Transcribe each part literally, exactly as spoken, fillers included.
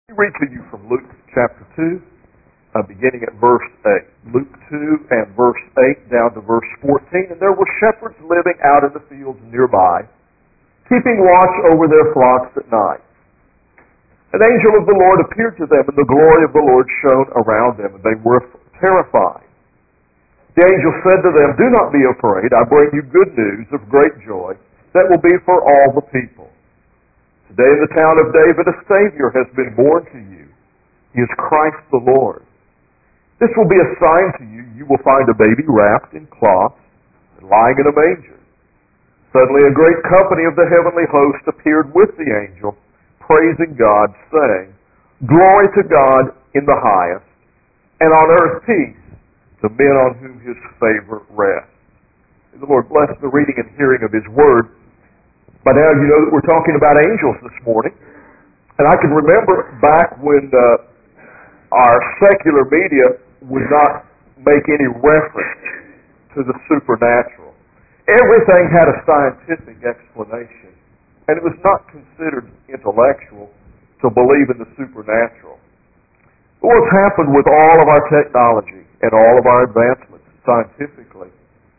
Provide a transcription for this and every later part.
Let me read to you from Luke chapter two, uh, beginning at verse eight. Luke two and verse eight down to verse fourteen. And there were shepherds living out in the fields nearby, keeping watch over their flocks at night. An angel of the Lord appeared to them, and the glory of the Lord shone around them, and they were terrified. The angel said to them, "Do not be afraid. I bring you good news of great joy that will be for all the people. Today in the town of David a Savior has been born to you. He is Christ the Lord. This will be a sign to you. You will find a baby wrapped in cloths and lying in a manger." Suddenly a great company of the heavenly host appeared with the angel, praising God, saying, "Glory to God in the highest, and on earth peace to men on whom his favor rests." May the Lord bless the reading and hearing of his word. By now you know that we're talking about angels this morning. And I can remember back when uh, our secular media would not make any reference to the supernatural. Everything had a scientific explanation, and it was not considered intellectual to believe in the supernatural. But what's happened with all of our technology and all of our advancements scientifically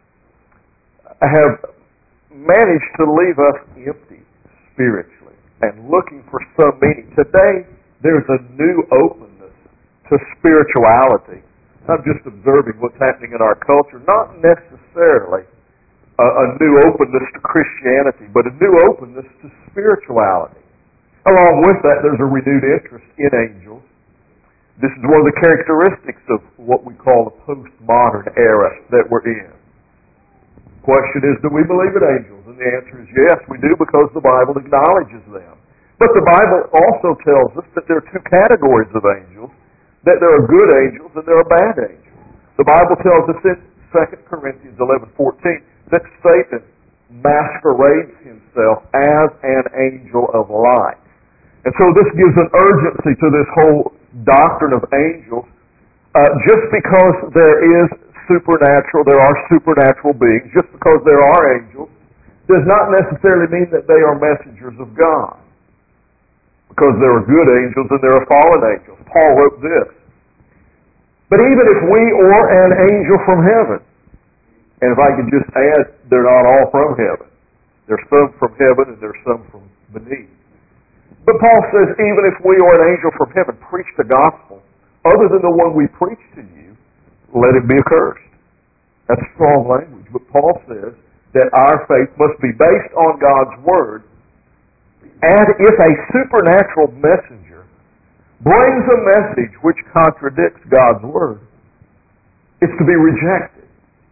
have managed to leave us empty spiritually and looking for some meaning. Today, there's a new openness to spirituality. I'm just observing what's happening in our culture, not necessarily a, a new openness to Christianity, but a new openness to spirituality. Along with that, there's a renewed interest in angels. This is one of the characteristics of what we call the postmodern era that we're in. The question is, do we believe in angels? And the answer is yes, we do, because the Bible acknowledges them. But the Bible also tells us that there are two categories of angels, that there are good angels and there are bad angels. The Bible tells us in Second Corinthians eleven fourteen that Satan masquerades himself as an angel of light. And so this gives an urgency to this whole doctrine of angels. Uh, just because there is supernatural, there are supernatural beings, just because there are angels, does not necessarily mean that they are messengers of God. Because there are good angels and there are fallen angels. Paul wrote this. "But even if we or an angel from heaven," and if I could just add, they're not all from heaven. There's some from heaven and there's some from beneath. But Paul says, even if we or an angel from heaven preach the gospel other than the one we preach to you, let it be accursed. That's strong language. But Paul says that our faith must be based on God's Word. And if a supernatural messenger brings a message which contradicts God's Word, it's to be rejected.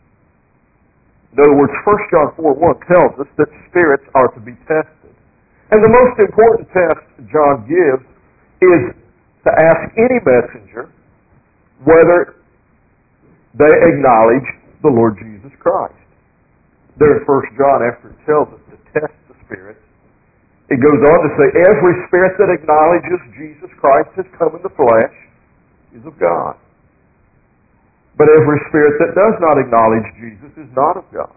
In other words, First John four one tells us that spirits are to be tested. And the most important test John gives is to ask any messenger whether they acknowledge the Lord Jesus Christ. There in First John, after it tells us to test the spirits, it goes on to say, every spirit that acknowledges Jesus Christ has come in the flesh is of God. But every spirit that does not acknowledge Jesus is not of God.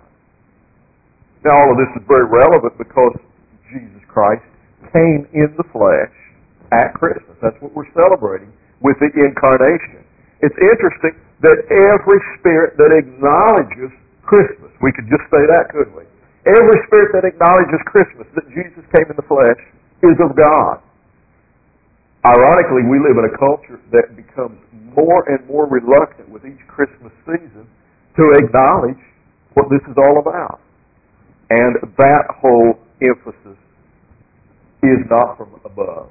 Now all of this is very relevant because Jesus Christ came in the flesh at Christmas. That's what we're celebrating with the incarnation. It's interesting that every spirit that acknowledges Christmas, we could just say that, couldn't we? Every spirit that acknowledges Christmas, that Jesus came in the flesh, is of God. Ironically, we live in a culture that becomes more and more reluctant with each Christmas season to acknowledge what this is all about. And that whole emphasis is not from above.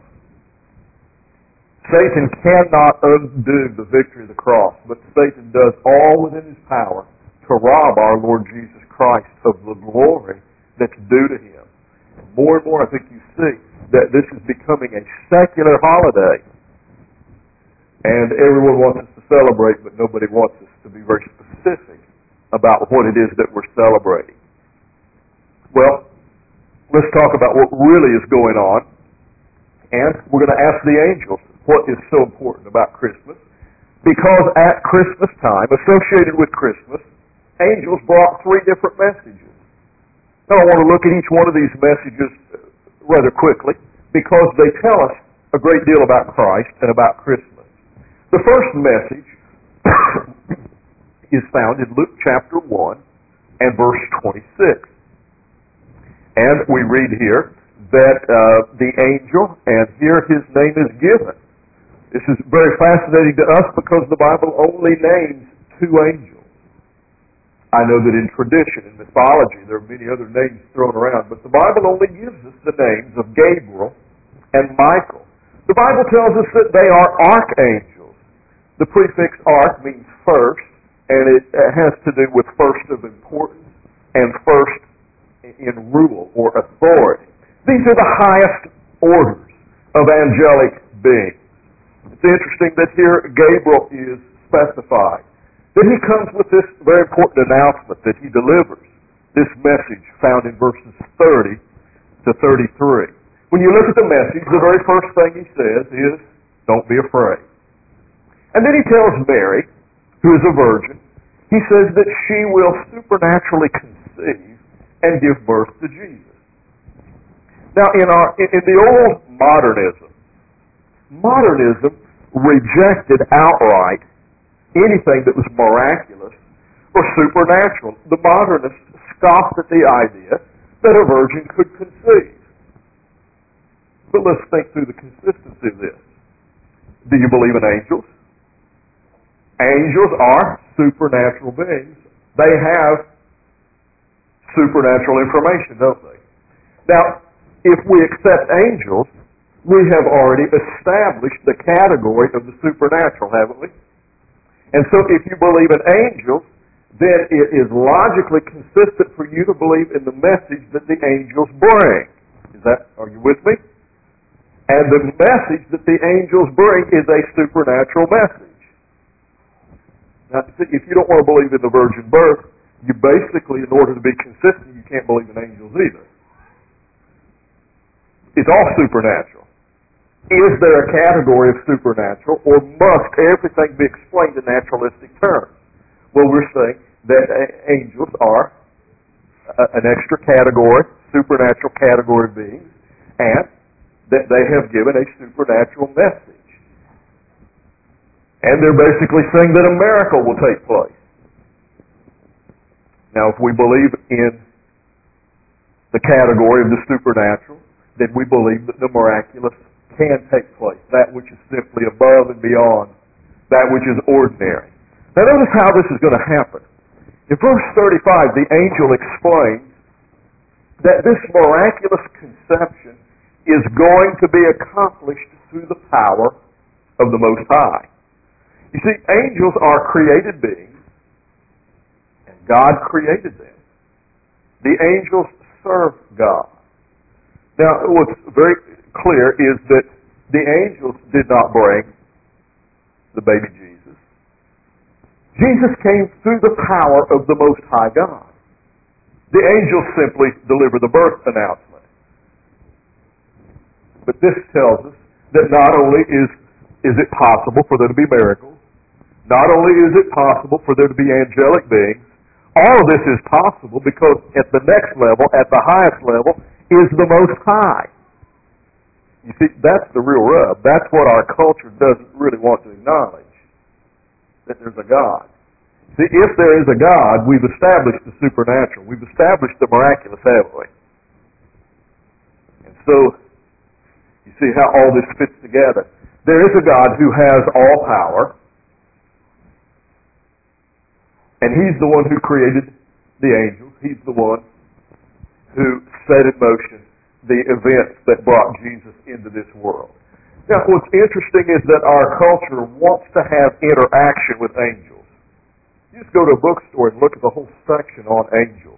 Satan cannot undo the victory of the cross, but Satan does all within his power to rob our Lord Jesus Christ of the glory that's due to him. More and more, I think you see that this is becoming a secular holiday, and everyone wants us to celebrate, but nobody wants us to be very specific about what it is that we're celebrating. Well, let's talk about what really is going on, and we're going to ask the angels what is so important about Christmas, because at Christmas time, associated with Christmas, angels brought three different messages. Now I want to look at each one of these messages rather quickly, because they tell us a great deal about Christ and about Christmas. The first message is found in Luke chapter one and verse twenty-six. And we read here that uh, the angel, and here his name is given. This is very fascinating to us because the Bible only names two angels. I know that in tradition, in mythology, there are many other names thrown around, but the Bible only gives us the names of Gabriel and Michael. The Bible tells us that they are archangels. The prefix arch means first, and it has to do with first of importance and first in rule or authority. These are the highest orders of angelic beings. It's interesting that here Gabriel is specified. That he comes with this very important announcement that he delivers, this message found in verses thirty to thirty-three. When you look at the message, the very first thing he says is, don't be afraid. And then he tells Mary, who is a virgin, he says that she will supernaturally conceive and give birth to Jesus. Now, in, our, in the old modernism, modernism rejected outright anything that was miraculous or supernatural. The modernists scoffed at the idea that a virgin could conceive. But let's think through the consistency of this. Do you believe in angels? Angels are supernatural beings. They have supernatural information, don't they? Now, if we accept angels, we have already established the category of the supernatural, haven't we? And so if you believe in angels, then it is logically consistent for you to believe in the message that the angels bring. Is that, are you with me? And the message that the angels bring is a supernatural message. Now, if you don't want to believe in the virgin birth, you basically, in order to be consistent, you can't believe in angels either. It's all supernatural. Is there a category of supernatural, or must everything be explained in naturalistic terms? Well, we're saying that angels are an extra category, supernatural category of beings, and that they have given a supernatural message. And they're basically saying that a miracle will take place. Now, if we believe in the category of the supernatural, then we believe that the miraculous can take place, that which is simply above and beyond that which is ordinary. Now notice how this is going to happen. In verse thirty-five, the angel explains that this miraculous conception is going to be accomplished through the power of the Most High. You see, angels are created beings, and God created them. The angels serve God. Now, what's very clear is that the angels did not bring the baby Jesus. Jesus came through the power of the Most High God. The angels simply deliver the birth announcement. But this tells us that not only is, is it possible for there to be miracles, not only is it possible for there to be angelic beings, all of this is possible because at the next level, at the highest level, is the Most High. You see, that's the real rub. That's what our culture doesn't really want to acknowledge, that there's a God. See, if there is a God, we've established the supernatural. We've established the miraculous, haven't we? And so, you see how all this fits together. There is a God who has all power, and He's the one who created the angels. He's the one who set in motion the events that brought Jesus into this world. Now, what's interesting is that our culture wants to have interaction with angels. You just go to a bookstore and look at the whole section on angels.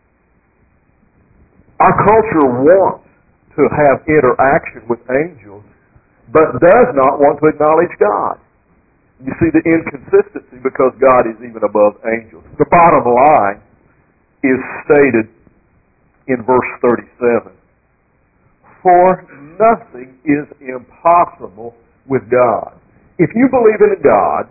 Our culture wants to have interaction with angels, but does not want to acknowledge God. You see the inconsistency because God is even above angels. The bottom line is stated in verse thirty-seven. For nothing is impossible with God. If you believe in a God,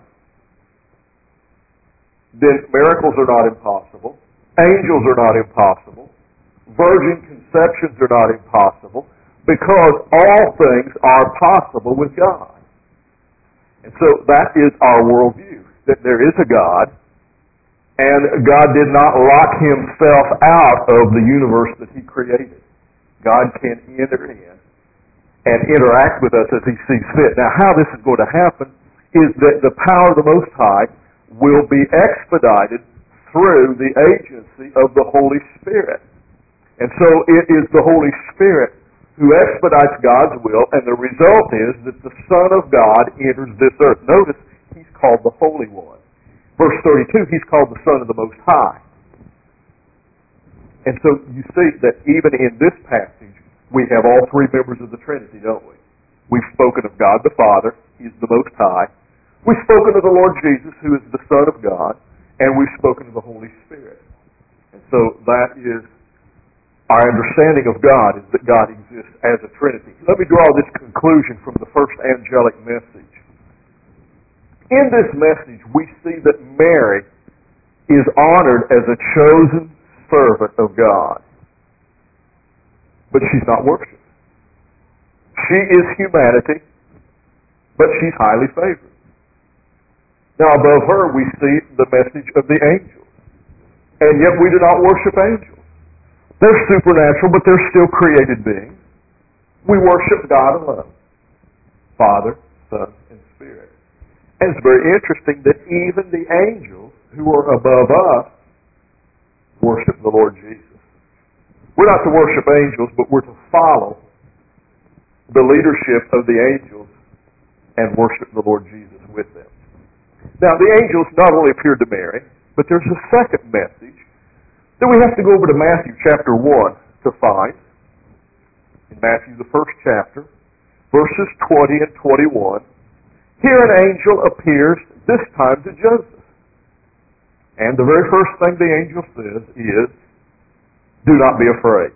then miracles are not impossible. Angels are not impossible. Virgin conceptions are not impossible. because all things are possible with God. And so that is our worldview, that there is a God, and God did not lock himself out of the universe that he created. God can enter in and interact with us as he sees fit. Now, how this is going to happen is that the power of the Most High will be expedited through the agency of the Holy Spirit. And so it is the Holy Spirit who expedites God's will, and the result is that the Son of God enters this earth. Notice, he's called the Holy One. Verse thirty-two, he's called the Son of the Most High. And so you see that even in this passage, we have all three members of the Trinity, don't we? We've spoken of God the Father, he's the Most High. We've spoken of the Lord Jesus, who is the Son of God, and we've spoken of the Holy Spirit. And so that is our understanding of God, is that God exists as a Trinity. Let me draw this conclusion from the first angelic message. In this message, we see that Mary is honored as a chosen servant of God. But she's not worshipped. She is humanity, but she's highly favored. Now above her we see the message of the angels. And yet we do not worship angels. They're supernatural, but they're still created beings. We worship God alone. Father, Son, and Spirit. And it's very interesting that even the angels who are above us worship the Lord Jesus. We're not to worship angels, but we're to follow the leadership of the angels and worship the Lord Jesus with them. Now, the angels not only appeared to Mary, but there's a second message that we have to go over to Matthew chapter one to find. In Matthew, the first chapter, verses twenty and twenty-one, here an angel appears, this time to Joseph. And the very first thing the angel says is, do not be afraid.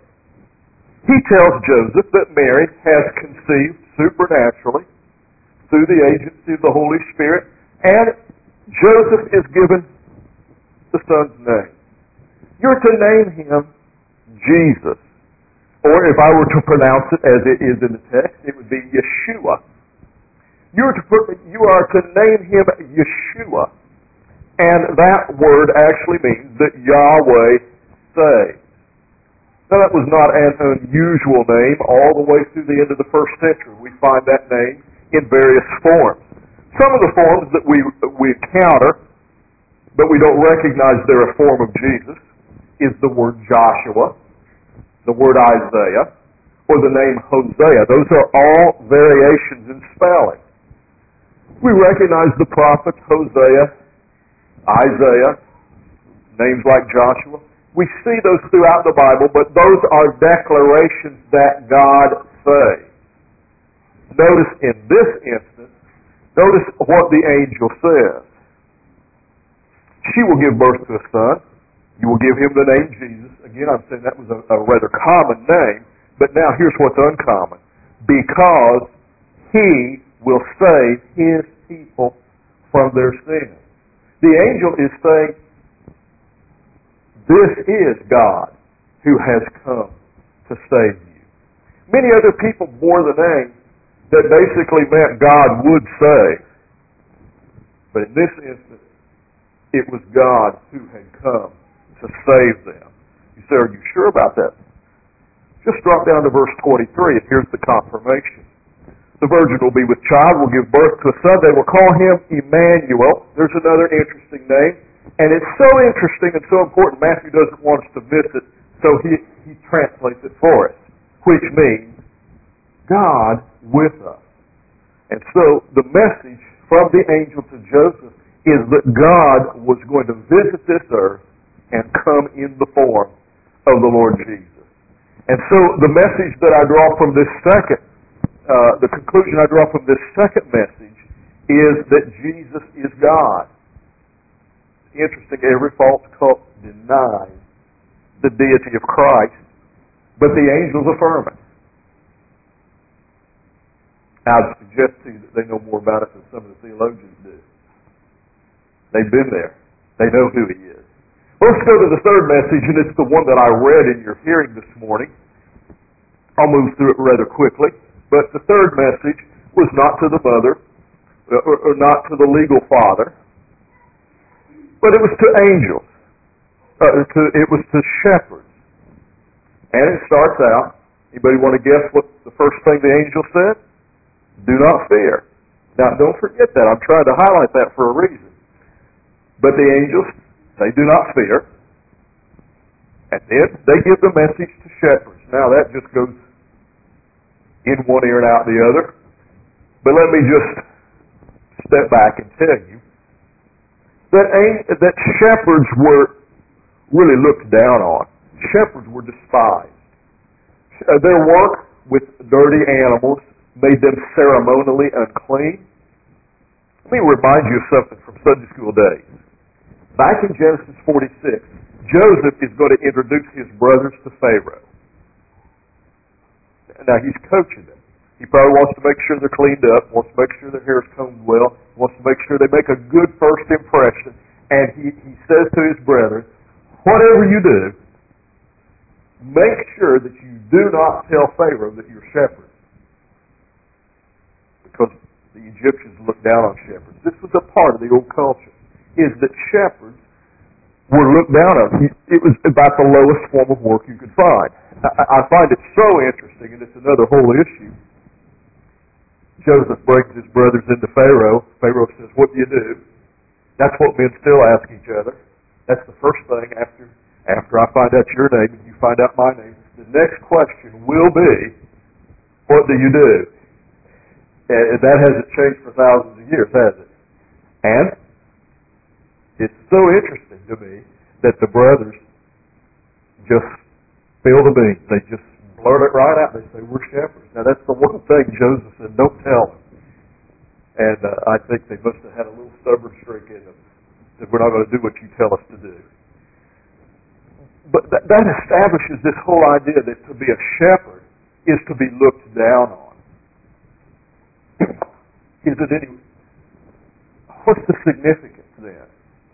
He tells Joseph that Mary has conceived supernaturally through the agency of the Holy Spirit, and Joseph is given the son's name. You're to name him Jesus. Or if I were to pronounce it as it is in the text, it would be Yeshua. You're to put, you are to name him Yeshua. And that word actually means that Yahweh saves. Now that was not an unusual name all the way through the end of the first century. We find that name in various forms. Some of the forms that we, we encounter, but we don't recognize they're a form of Jesus, is the word Joshua, the word Isaiah, or the name Hosea. Those are all variations in spelling. We recognize the prophets Hosea, Isaiah, names like Joshua. We see those throughout the Bible, but those are declarations that God saves. Notice in this instance, notice what the angel says. She will give birth to a son. You will give him the name Jesus. Again, I'm saying that was a, a rather common name, but now here's what's uncommon. Because he will save his people from their sins. The angel is saying, this is God who has come to save you. Many other people bore the name that basically meant God would save. But in this instance, it was God who had come to save them. You say, are you sure about that? Just drop down to verse twenty-three, and here's the confirmation. The virgin will be with child, will give birth to a son. They will call him Emmanuel. There's another interesting name. And it's so interesting and so important, Matthew doesn't want us to miss it, so he, he translates it for us, which means God with us. And so the message from the angel to Joseph is that God was going to visit this earth and come in the form of the Lord Jesus. And so the message that I draw from this second, uh, the conclusion I draw from this second message is that Jesus is God. Interesting, every false cult denies the deity of Christ, but the angels affirm it. I would suggest to you that they know more about it than some of the theologians do. They've been there. They know who he is. Let's go to the third message, and it's the one that I read in your hearing this morning. I'll move through it rather quickly. But the third message was not to the mother, or, or not to the legal father, but it was to angels. Uh, to, it was to shepherds. And it starts out, anybody want to guess what the first thing the angel said? Do not fear. Now, don't forget that. I'm trying to highlight that for a reason. But the angels, they do not fear. And then they give the message to shepherds. Now, that just goes in one ear and out the other. But let me just step back and tell you that, that shepherds were really looked down on. Shepherds were despised. Their work with dirty animals made them ceremonially unclean. Let me remind you of something from Sunday school days. Back in Genesis forty-six, Joseph is going to introduce his brothers to Pharaoh. Now, he's coaching them. He probably wants to make sure they're cleaned up, wants to make sure their hair is combed well, wants to make sure they make a good first impression. And he, he says to his brethren, whatever you do, make sure that you do not tell Pharaoh that you're shepherds. Because the Egyptians looked down on shepherds. This was a part of the old culture, is that shepherds were looked down on. It was about the lowest form of work you could find. I find it so interesting, and it's another whole issue. Joseph brings his brothers into Pharaoh. Pharaoh says, what do you do? That's what men still ask each other. That's the first thing after after I find out your name and you find out my name. The next question will be, what do you do? And that hasn't changed for thousands of years, has it? And it's so interesting to me that the brothers just spill the beans. They just blurt it right out. They say, we're shepherds. Now, that's the one thing Joseph said, don't tell them. And uh, I think they must have had a little stubborn streak in them, that we're not going to do what you tell us to do. But that, that establishes this whole idea that to be a shepherd is to be looked down on. Is it any... What's the significance then?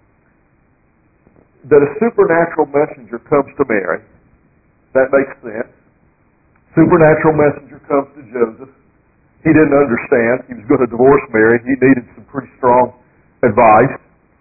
That a supernatural messenger comes to Mary. That makes sense. Supernatural messenger comes to Joseph. He didn't understand. He was going to divorce Mary. He needed some pretty strong advice.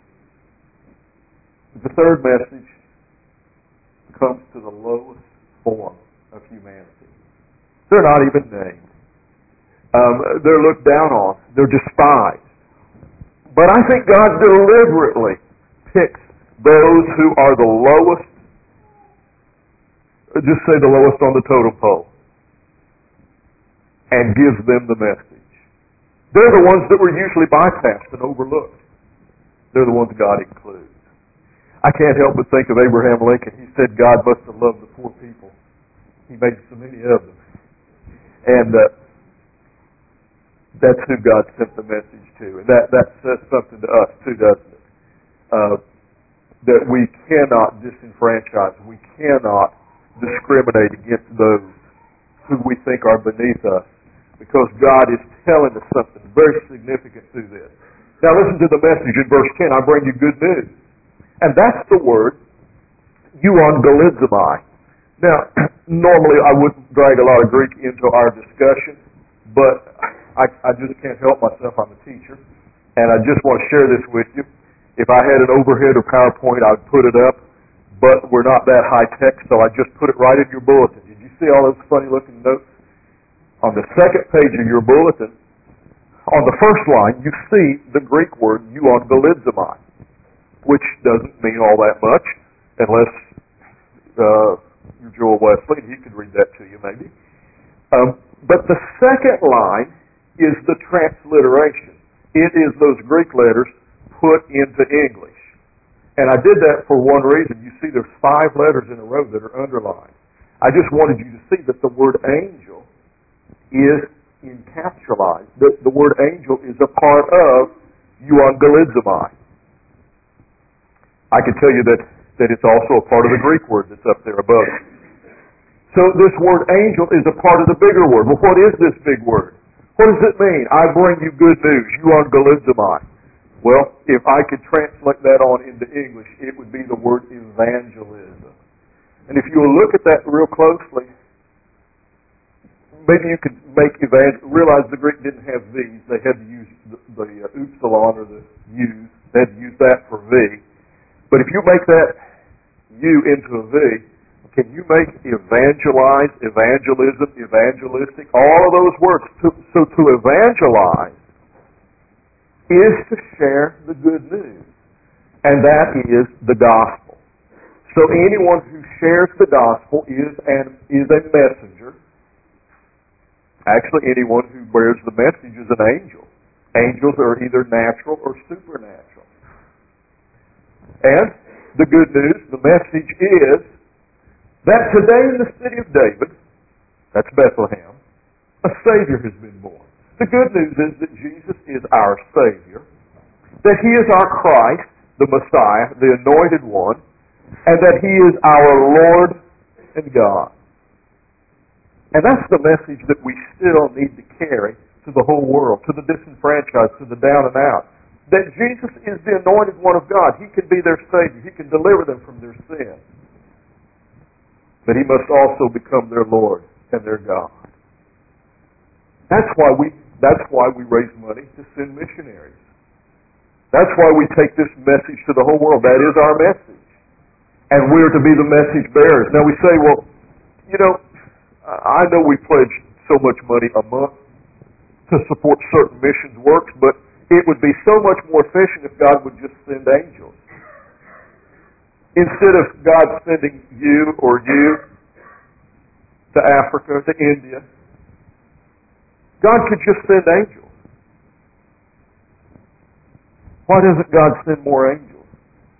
The third message comes to the lowest form of humanity. They're not even named. Um, they're looked down on. They're despised. But I think God deliberately picks those who are the lowest, just say the lowest on the totem pole, and gives them the message. They're the ones that were usually bypassed and overlooked. They're the ones God includes. I can't help but think of Abraham Lincoln. He said God must have loved the poor people. He made so many of them. And uh, that's who God sent the message to. And that, that says something to us too, doesn't it? Uh, that we cannot disenfranchise. We cannot discriminate against those who we think are beneath us. Because God is telling us something very significant through this. Now listen to the message in verse ten. I bring you good news. And that's the word euangelizomai. Now, normally I wouldn't drag a lot of Greek into our discussion, but I, I just can't help myself. I'm a teacher, and I just want to share this with you. If I had an overhead or PowerPoint, I'd put it up, but we're not that high-tech, so I just put it right in your bulletin. Did you see all those funny-looking notes? On the second page of your bulletin, on the first line, you see the Greek word euangelizomai, which doesn't mean all that much, unless uh, you're Joel Wesley, and he could read that to you maybe. Um, but the second line is the transliteration. It is those Greek letters put into English. And I did that for one reason. You see there's five letters in a row that are underlined. I just wanted you to see that the word angel is encapsulated. The, the word angel is a part of euangelizomai. I can tell you that, that it's also a part of the Greek word that's up there above it. So this word angel is a part of the bigger word. Well, what is this big word? What does it mean? I bring you good news, euangelizomai. Well, if I could translate that on into English, it would be the word evangelism. And if you will look at that real closely, maybe you could make evangel. Realize the Greek didn't have V's; they had to use the, the uh, upsilon or the U's. They had to use that for V. But if you make that U into a V, can you make evangelize, evangelism, evangelistic, all of those words? To, so to evangelize is to share the good news, and that is the gospel. So anyone who shares the gospel is an is a messenger. Actually, anyone who bears the message is an angel. Angels are either natural or supernatural. And the good news, the message is that today in the city of David, that's Bethlehem, a Savior has been born. The good news is that Jesus is our Savior, that He is our Christ, the Messiah, the Anointed One, and that He is our Lord and God. And that's the message that we still need to carry to the whole world, to the disenfranchised, to the down and out. That Jesus is the Anointed One of God. He can be their Savior. He can deliver them from their sin. But He must also become their Lord and their God. That's why we, that's why we raise money to send missionaries. That's why we take this message to the whole world. That is our message. And we're to be the message bearers. Now we say, well, you know, I know we pledge so much money a month to support certain missions works, but it would be so much more efficient if God would just send angels. Instead of God sending you or you to Africa, to India, God could just send angels. Why doesn't God send more angels?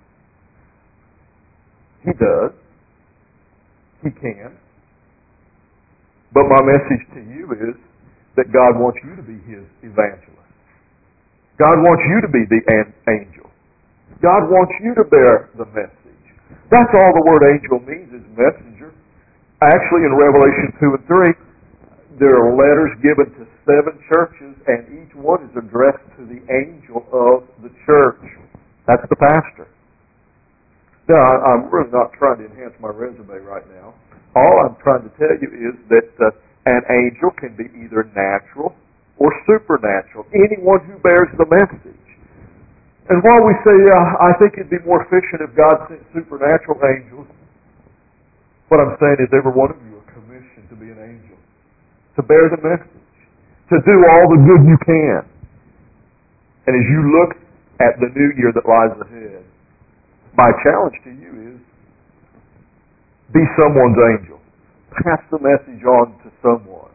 He does. He can. But my message to you is that God wants you to be His evangelist. God wants you to be the angel. God wants you to bear the message. That's all the word angel means, is messenger. Actually, in Revelation two and three, there are letters given to seven churches, and each one is addressed to the angel of the church. That's the pastor. Now, I'm really not trying to enhance my resume right now. All I'm trying to tell you is that uh, an angel can be either natural or supernatural. Anyone who bears the message. And while we say, uh, I think it'd be more efficient if God sent supernatural angels, what I'm saying is every one of you are commissioned to be an angel, to bear the message, to do all the good you can. And as you look at the new year that lies ahead, my challenge to you is, be someone's angel. Pass the message on to someone.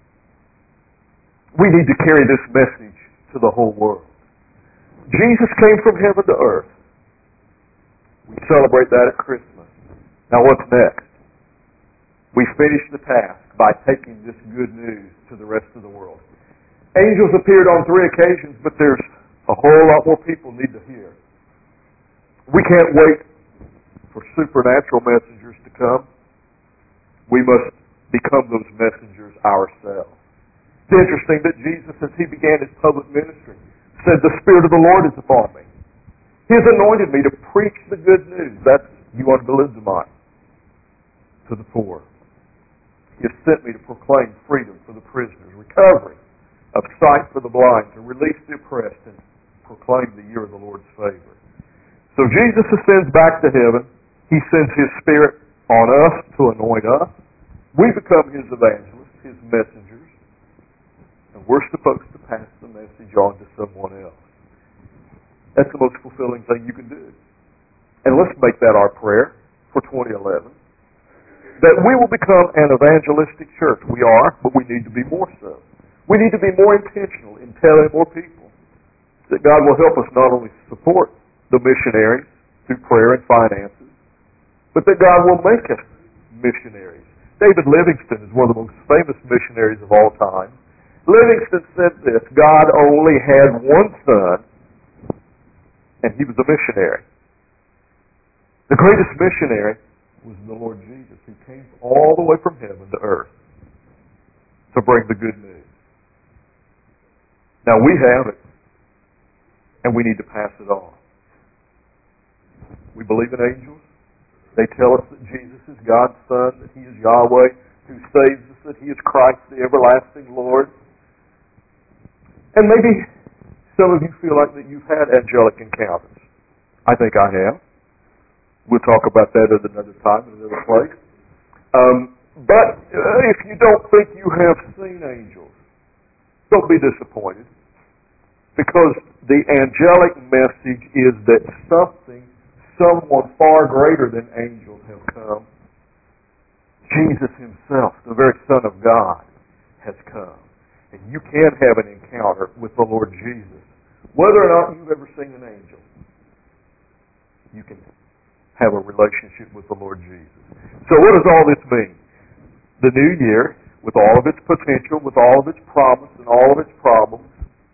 We need to carry this message to the whole world. Jesus came from heaven to earth. We celebrate that at Christmas. Now what's next? We finish the task by taking this good news to the rest of the world. Angels appeared on three occasions, but there's a whole lot more people need to hear. We can't wait for supernatural messengers to come. We must become those messengers ourselves. It's interesting that Jesus, as He began His public ministry, said, the Spirit of the Lord is upon me. He has anointed me to preach the good news. That's euangelizomi, to the poor. He has sent me to proclaim freedom for the prisoners, recovery of sight for the blind, to release the oppressed, and proclaim the year of the Lord's favor. So Jesus ascends back to heaven. He sends His Spirit on us to anoint us. We become His evangelists, His messengers, and we're supposed to pass the message on to someone else. That's the most fulfilling thing you can do. And let's make that our prayer for twenty eleven. That we will become an evangelistic church. We are, but we need to be more so. We need to be more intentional in telling more people that God will help us not only support the missionaries through prayer and finances, but that God will make us missionaries. David Livingstone is one of the most famous missionaries of all time. Livingstone said this, God only had one son, and he was a missionary. The greatest missionary was the Lord Jesus, who came all the way from heaven to earth to bring the good news. Now we have it, and we need to pass it on. We believe in angels. They tell us that Jesus is God's Son, that He is Yahweh, who saves us, that He is Christ, the everlasting Lord. And maybe some of you feel like that you've had angelic encounters. I think I have. We'll talk about that at another time, in another place. Um, but uh, if you don't think you have seen angels, don't be disappointed. Because the angelic message is that something, someone far greater than angels have come. Jesus Himself, the very Son of God, has come. And you can have an encounter with the Lord Jesus. Whether or not you've ever seen an angel, you can have a relationship with the Lord Jesus. So what does all this mean? The new year, with all of its potential, with all of its promise and all of its problems,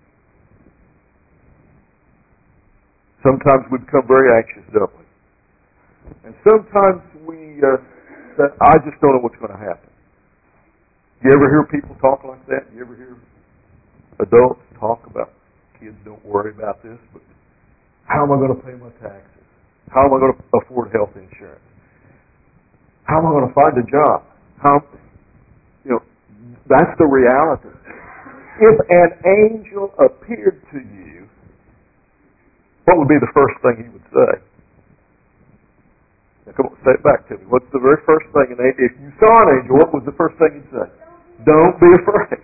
sometimes we become very anxious, don't we? And sometimes we, uh, say, I just don't know what's going to happen. You ever hear people talk like that? You ever hear adults talk about, kids don't worry about this, but how am I going to pay my taxes? How am I going to afford health insurance? How am I going to find a job? How, you know, that's the reality. If an angel appeared to you, what would be the first thing he would say? Now, come on, say it back to me. What's the very first thing? And if you saw an angel, what was the first thing he'd say? Don't be afraid.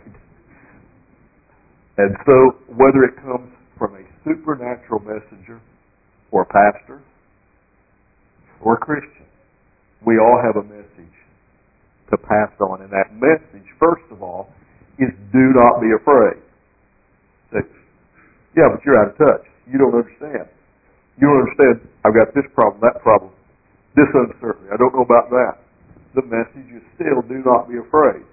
And so, whether it comes from a supernatural messenger, or a pastor, or a Christian, we all have a message to pass on. And that message, first of all, is do not be afraid. Six. Yeah, but you're out of touch. You don't understand. You don't understand, I've got this problem, that problem, this uncertainty. I don't know about that. The message is still do not be afraid.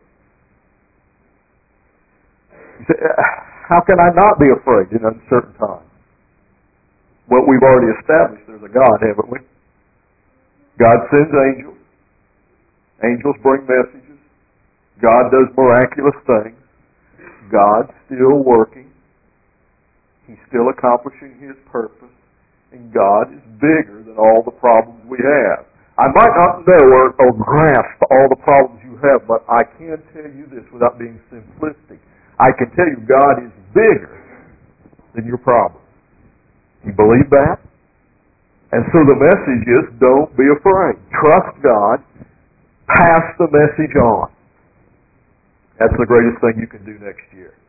You say, how can I not be afraid in uncertain times? Well, we've already established there's a God, haven't we? God sends angels. Angels bring messages. God does miraculous things. God's still working. He's still accomplishing His purpose. And God is bigger than all the problems we have. I might not know or, or grasp all the problems you have, but I can tell you this without being simplistic. I can tell you God is bigger than your problem. You believe that? And so the message is don't be afraid. Trust God. Pass the message on. That's the greatest thing you can do next year.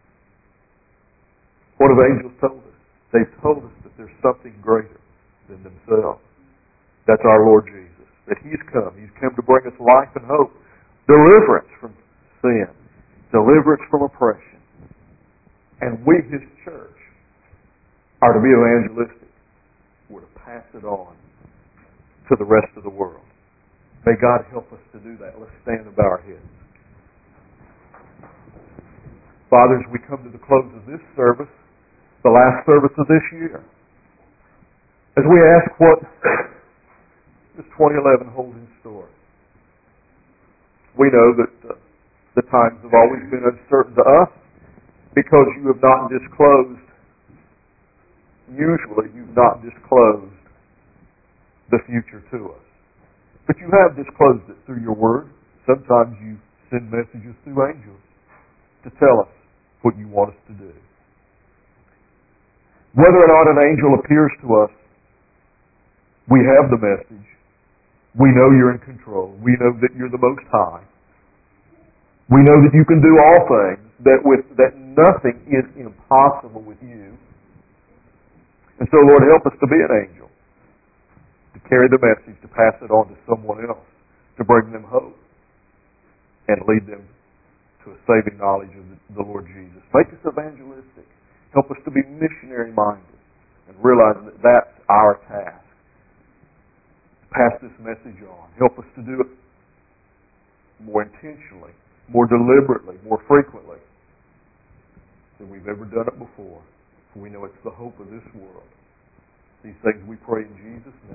What have angels told us? They've told us that there's something greater than themselves. That's our Lord Jesus. That He's come. He's come to bring us life and hope. Deliverance from sin. Deliverance from oppression. And we, His church, are to be evangelistic. We're to pass it on to the rest of the world. May God help us to do that. Let's stand and bow our heads. Father, as we come to the close of this service, the last service of this year, as we ask what this twenty eleven holds in store, we know that uh, the times have always been uncertain to us because you have not disclosed, usually you've not disclosed the future to us. But you have disclosed it through your word. Sometimes you send messages through angels to tell us what you want us to do. Whether or not an angel appears to us, we have the message. We know you're in control. We know that you're the Most High. We know that you can do all things, that with that nothing is impossible with you. And so, Lord, help us to be an angel, to carry the message, to pass it on to someone else, to bring them hope, and lead them to a saving knowledge of the Lord Jesus. Make us evangelistic. Help us to be missionary-minded and realize that that's our task. Pass this message on. Help us to do it more intentionally, more deliberately, more frequently than we've ever done it before. For we know it's the hope of this world. These things we pray in Jesus' name.